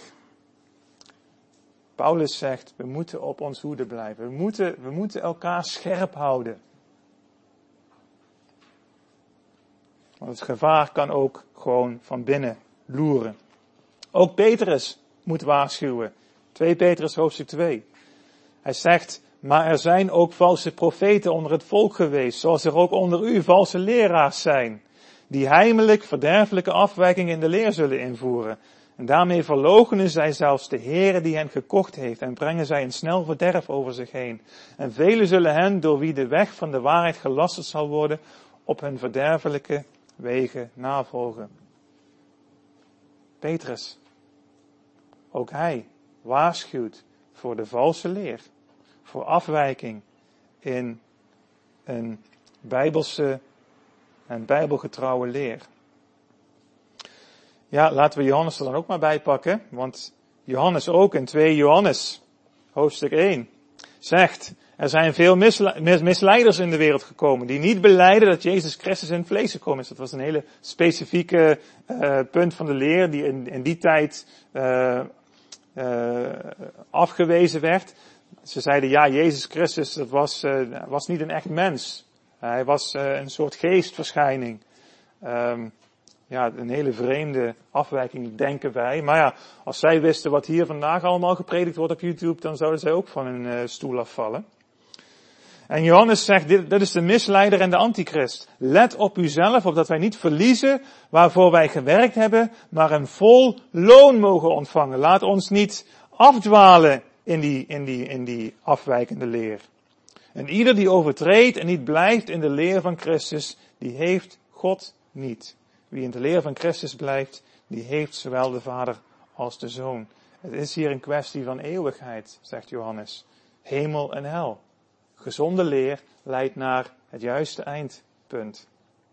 A: Paulus zegt, we moeten op ons hoede blijven, we moeten, we moeten elkaar scherp houden. Want het gevaar kan ook gewoon van binnen loeren. Ook Petrus moet waarschuwen. twee Petrus hoofdstuk twee. Hij zegt, maar er zijn ook valse profeten onder het volk geweest, zoals er ook onder u valse leraars zijn, die heimelijk verderfelijke afwijkingen in de leer zullen invoeren. En daarmee verloochenen zij zelfs de Heere die hen gekocht heeft en brengen zij een snel verderf over zich heen. En velen zullen hen, door wie de weg van de waarheid gelasterd zal worden, op hun verderfelijke wegen navolgen. Petrus, ook hij waarschuwt voor de valse leer, voor afwijking in een bijbelse en bijbelgetrouwe leer. Ja, laten we Johannes er dan ook maar bij pakken, want Johannes ook in twee Johannes, hoofdstuk één, zegt, er zijn veel misleiders in de wereld gekomen, die niet belijden dat Jezus Christus in het vlees gekomen is. Dat was een hele specifieke uh, punt van de leer, die in, in die tijd uh, uh, afgewezen werd. Ze zeiden, ja, Jezus Christus, dat was, uh, was niet een echt mens. Hij was uh, een soort geestverschijning. Um, Ja, een hele vreemde afwijking, denken wij. Maar ja, als zij wisten wat hier vandaag allemaal gepredikt wordt op YouTube, dan zouden zij ook van hun uh, stoel afvallen. En Johannes zegt, dit, dit is de misleider en de antichrist. Let op uzelf, opdat wij niet verliezen waarvoor wij gewerkt hebben, maar een vol loon mogen ontvangen. Laat ons niet afdwalen in die, in die, in die afwijkende leer. En ieder die overtreedt en niet blijft in de leer van Christus, die heeft God niet. Wie in de leer van Christus blijft, die heeft zowel de Vader als de Zoon. Het is hier een kwestie van eeuwigheid, zegt Johannes. Hemel en hel. Gezonde leer leidt naar het juiste eindpunt.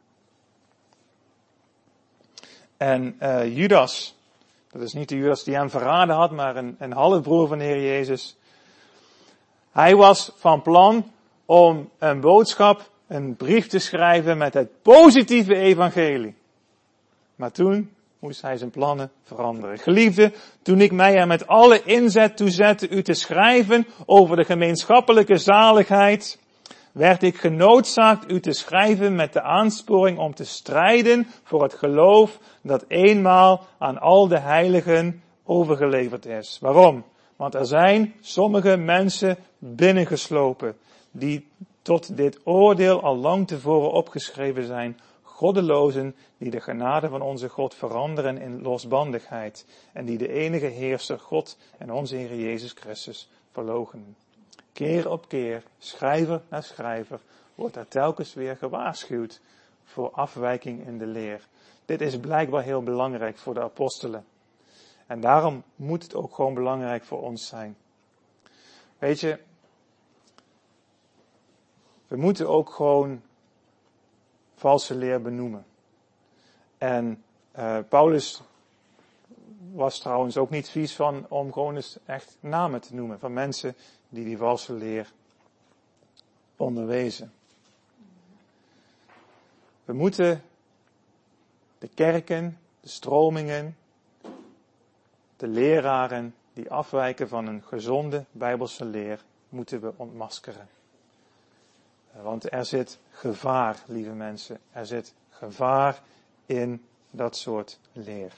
A: En uh, Judas, dat is niet de Judas die hem verraden had, maar een, een halfbroer van de Heer Jezus. Hij was van plan om een boodschap, een brief te schrijven met het positieve evangelie. Maar toen moest hij zijn plannen veranderen. Geliefde, toen ik mij er met alle inzet toe zette u te schrijven over de gemeenschappelijke zaligheid, werd ik genoodzaakt u te schrijven met de aansporing om te strijden voor het geloof dat eenmaal aan al de heiligen overgeleverd is. Waarom? Want er zijn sommige mensen binnengeslopen die tot dit oordeel al lang tevoren opgeschreven zijn. Goddelozen die de genade van onze God veranderen in losbandigheid en die de enige heerser God en onze Heer Jezus Christus verloochenen. Keer op keer, schrijver na schrijver, wordt er telkens weer gewaarschuwd voor afwijking in de leer. Dit is blijkbaar heel belangrijk voor de apostelen. En daarom moet het ook gewoon belangrijk voor ons zijn. Weet je, we moeten ook gewoon valse leer benoemen. En uh, Paulus was trouwens ook niet vies van om gewoon eens echt namen te noemen van mensen die die valse leer onderwezen. We moeten de kerken, de stromingen, De leraren die afwijken van een gezonde Bijbelse leer moeten we ontmaskeren. Want er zit gevaar, lieve mensen. Er zit gevaar in dat soort leer.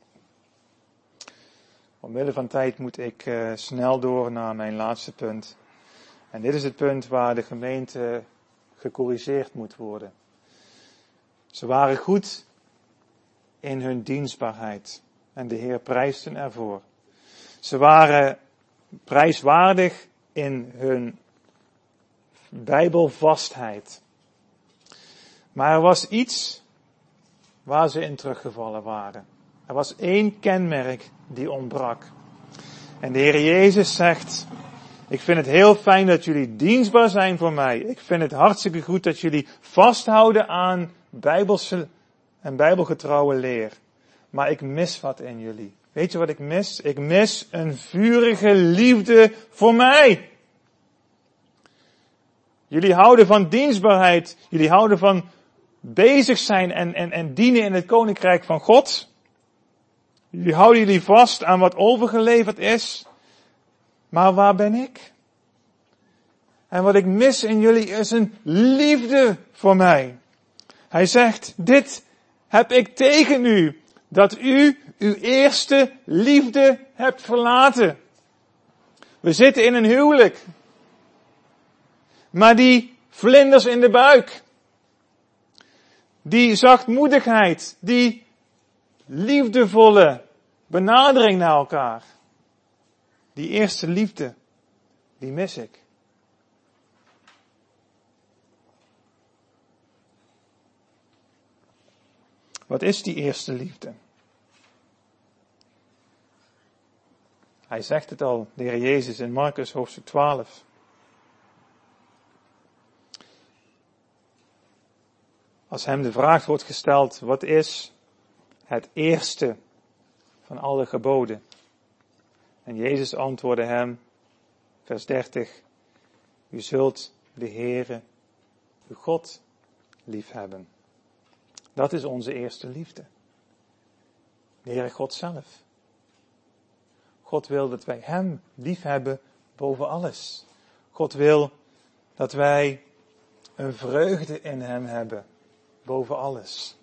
A: Omwille van tijd moet ik uh, snel door naar mijn laatste punt. En dit is het punt waar de gemeente gecorrigeerd moet worden. Ze waren goed in hun dienstbaarheid. En de Heer prijsde ervoor. Ze waren prijswaardig in hun Bijbelvastheid. Maar er was iets waar ze in teruggevallen waren. Er was één kenmerk die ontbrak. En de Heer Jezus zegt, ik vind het heel fijn dat jullie dienstbaar zijn voor mij. Ik vind het hartstikke goed dat jullie vasthouden aan Bijbelse en Bijbelgetrouwe leer. Maar ik mis wat in jullie. Weet je wat ik mis? Ik mis een vurige liefde voor mij. Jullie houden van dienstbaarheid. Jullie houden van bezig zijn en, en, en dienen in het koninkrijk van God. Jullie houden jullie vast aan wat overgeleverd is. Maar waar ben ik? En wat ik mis in jullie is een liefde voor mij. Hij zegt, dit heb ik tegen u. Dat u uw eerste liefde hebt verlaten. We zitten in een huwelijk. Maar die vlinders in de buik. Die zachtmoedigheid. Die liefdevolle benadering naar elkaar. Die eerste liefde. Die mis ik. Wat is die eerste liefde? Hij zegt het al, de Heer Jezus in Markus hoofdstuk twaalf. Als hem de vraag wordt gesteld, wat is het eerste van alle geboden? En Jezus antwoordde hem, vers dertig, u zult de Heere, uw God, liefhebben. Dat is onze eerste liefde. De Heere God zelf. God wil dat wij hem liefhebben boven alles. God wil dat wij een vreugde in hem hebben boven alles.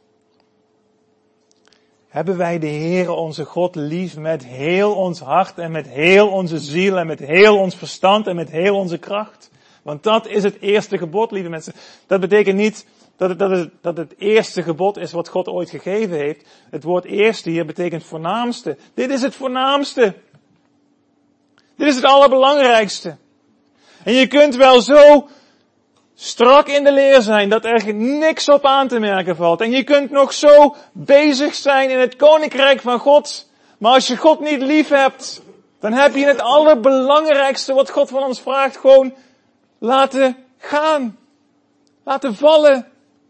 A: Hebben wij de Heere onze God lief met heel ons hart en met heel onze ziel en met heel ons verstand en met heel onze kracht? Want dat is het eerste gebod, lieve mensen. Dat betekent niet dat het, dat het, dat het eerste gebod is wat God ooit gegeven heeft. Het woord eerste hier betekent voornaamste. Dit is het voornaamste. Dit is het allerbelangrijkste. En je kunt wel zo strak in de leer zijn dat er niks op aan te merken valt. En je kunt nog zo bezig zijn in het koninkrijk van God. Maar als je God niet lief hebt, dan heb je het allerbelangrijkste wat God van ons vraagt gewoon laten gaan. Laten vallen.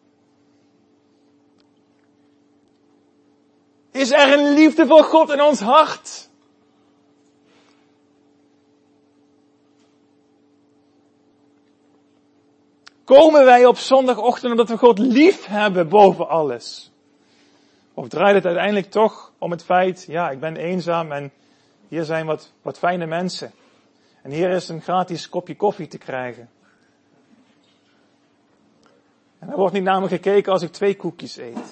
A: Is er een liefde voor God in ons hart? Komen wij op zondagochtend omdat we God lief hebben boven alles? Of draait het uiteindelijk toch om het feit, ja, ik ben eenzaam en hier zijn wat, wat fijne mensen. En hier is een gratis kopje koffie te krijgen. En er wordt niet naar me gekeken als ik twee koekjes eet.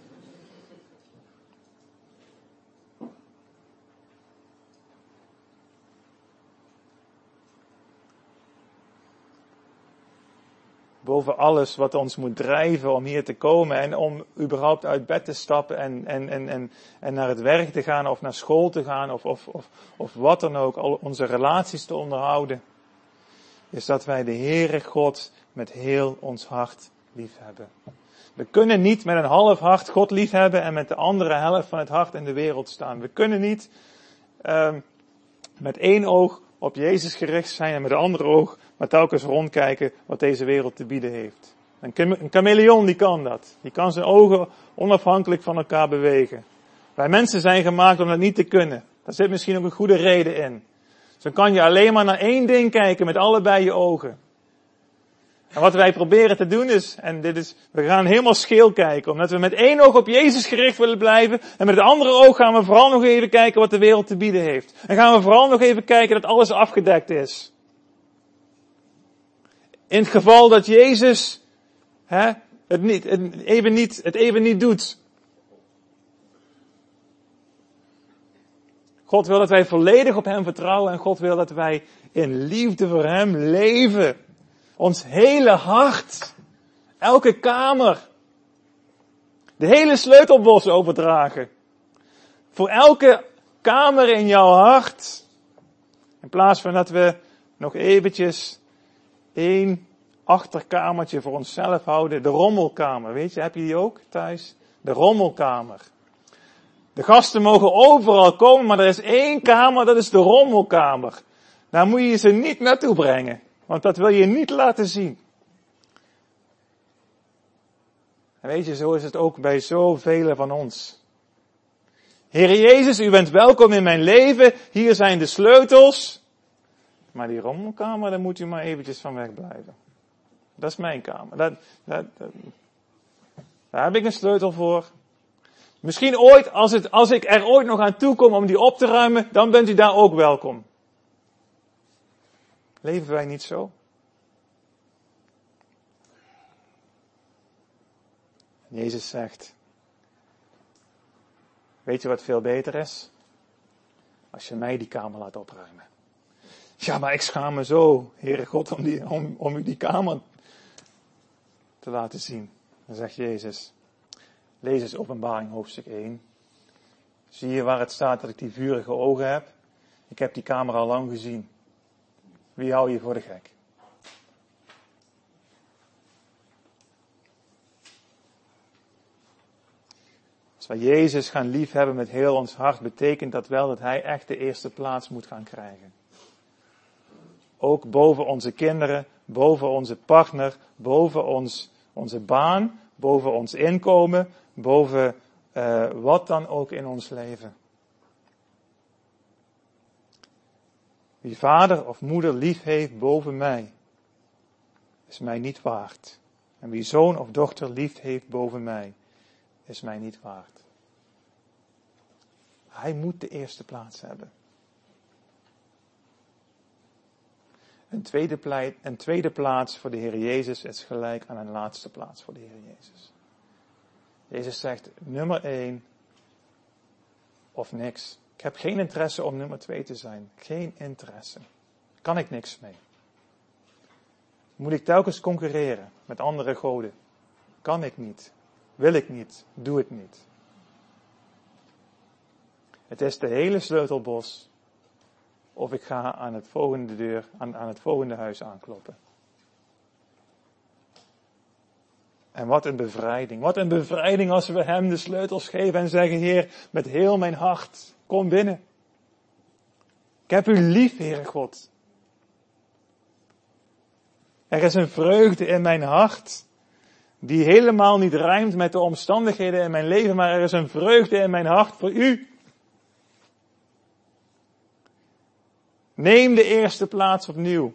A: Boven alles wat ons moet drijven om hier te komen en om überhaupt uit bed te stappen en, en, en, en, en naar het werk te gaan of naar school te gaan of, of, of, of wat dan ook, al onze relaties te onderhouden, is dat wij de Heere God met heel ons hart lief hebben. We kunnen niet met een half hart God lief hebben en met de andere helft van het hart in de wereld staan. We kunnen niet um, met één oog op Jezus gericht zijn en met de andere oog maar telkens rondkijken wat deze wereld te bieden heeft. Een chameleon die kan dat. Die kan zijn ogen onafhankelijk van elkaar bewegen. Wij mensen zijn gemaakt om dat niet te kunnen. Daar zit misschien ook een goede reden in. Zo kan je alleen maar naar één ding kijken met allebei je ogen. En wat wij proberen te doen is, en dit is, we gaan helemaal scheel kijken, omdat we met één oog op Jezus gericht willen blijven, en met het andere oog gaan we vooral nog even kijken wat de wereld te bieden heeft. En gaan we vooral nog even kijken dat alles afgedekt is. In het geval dat Jezus, hè, het niet, het even niet, het even niet doet. God wil dat wij volledig op Hem vertrouwen en God wil dat wij in liefde voor Hem leven. Ons hele hart, elke kamer, de hele sleutelbos overdragen. Voor elke kamer in jouw hart. In plaats van dat we nog eventjes één achterkamertje voor onszelf houden. De rommelkamer, weet je, heb je die ook thuis? De rommelkamer. De gasten mogen overal komen, maar er is één kamer, dat is de rommelkamer. Daar moet je ze niet naartoe brengen, want dat wil je niet laten zien. En weet je, zo is het ook bij zoveel van ons. Heer Jezus, u bent welkom in mijn leven, hier zijn de sleutels. Maar die rommelkamer, daar moet u maar eventjes van wegblijven. Dat is mijn kamer. Dat, dat, dat, daar heb ik een sleutel voor. Misschien ooit, als, het, als ik er ooit nog aan toe kom om die op te ruimen, dan bent u daar ook welkom. Leven wij niet zo? Jezus zegt, weet je wat veel beter is? Als je mij die kamer laat opruimen. Ja, maar ik schaam me zo, Heere God, om, die, om, om u die kamer te laten zien. Dan zegt Jezus, lees eens Openbaring hoofdstuk één. Zie je waar het staat dat ik die vurige ogen heb? Ik heb die kamer al lang gezien. Wie hou je voor de gek? Als wij Jezus gaan liefhebben met heel ons hart, betekent dat wel dat Hij echt de eerste plaats moet gaan krijgen. Ook boven onze kinderen, boven onze partner, boven ons, onze baan, boven ons inkomen, boven uh, wat dan ook in ons leven. Wie vader of moeder lief heeft boven mij, is mij niet waard. En wie zoon of dochter lief heeft boven mij, is mij niet waard. Hij moet de eerste plaats hebben. Een tweede, pleit, een tweede plaats voor de Heer Jezus is gelijk aan een laatste plaats voor de Heer Jezus. Jezus zegt, nummer één of niks. Ik heb geen interesse om nummer twee te zijn. Geen interesse. Kan ik niks mee. Moet ik telkens concurreren met andere goden? Kan ik niet. Wil ik niet. Doe het niet. Het is de hele sleutelbos. Of ik ga aan het volgende deur, aan, aan het volgende huis aankloppen. En wat een bevrijding. Wat een bevrijding als we Hem de sleutels geven en zeggen, Heer, met heel mijn hart, kom binnen. Ik heb U lief, Heere God. Er is een vreugde in mijn hart, die helemaal niet rijmt met de omstandigheden in mijn leven, maar er is een vreugde in mijn hart voor U. Neem de eerste plaats opnieuw.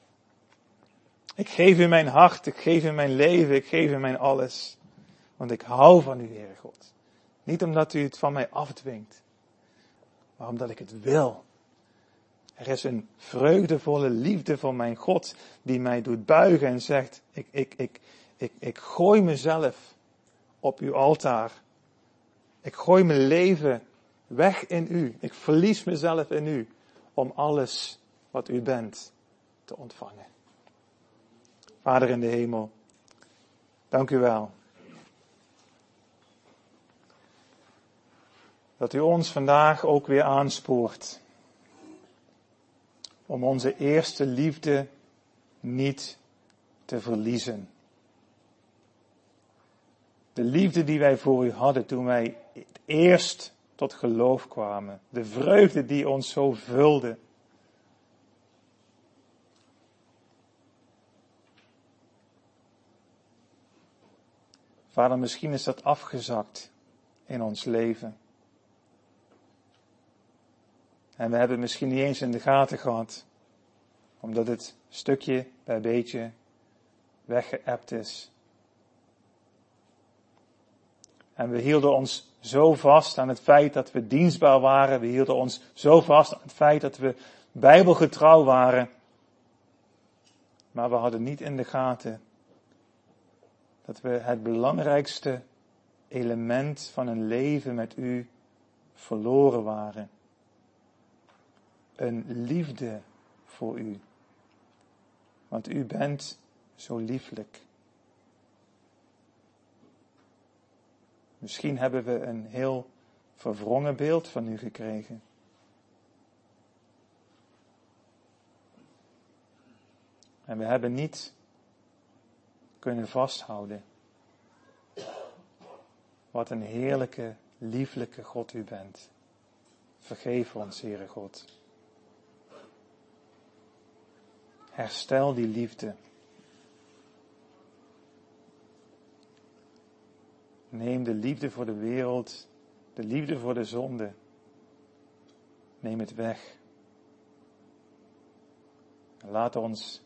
A: Ik geef U mijn hart, ik geef U mijn leven, ik geef U mijn alles. Want ik hou van U, Heere God. Niet omdat U het van mij afdwingt, maar omdat ik het wil. Er is een vreugdevolle liefde voor mijn God die mij doet buigen en zegt, ik, ik, ik, ik, ik gooi mezelf op Uw altaar. Ik gooi mijn leven weg in U. Ik verlies mezelf in U om alles wat U bent te ontvangen. Vader in de hemel, dank U wel. Dat U ons vandaag ook weer aanspoort om onze eerste liefde niet te verliezen. De liefde die wij voor U hadden toen wij het eerst tot geloof kwamen. De vreugde die ons zo vulde. Vader, misschien is dat afgezakt in ons leven. En we hebben het misschien niet eens in de gaten gehad. Omdat het stukje bij beetje weggeëpt is. En we hielden ons zo vast aan het feit dat we dienstbaar waren. We hielden ons zo vast aan het feit dat we bijbelgetrouw waren. Maar we hadden niet in de gaten dat we het belangrijkste element van een leven met u verloren waren. Een liefde voor u. Want u bent zo lieflijk. Misschien hebben we een heel verwrongen beeld van u gekregen. En we hebben niet kunnen vasthouden. Wat een heerlijke, lieflijke God u bent. Vergeef ons, Heere God. Herstel die liefde. Neem de liefde voor de wereld, de liefde voor de zonde. Neem het weg. En laat ons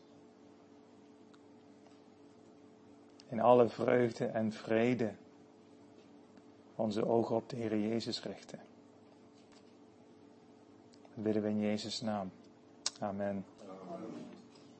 A: in alle vreugde en vrede onze ogen op de Heer Jezus richten. Dat bidden we in Jezus' naam. Amen. Amen.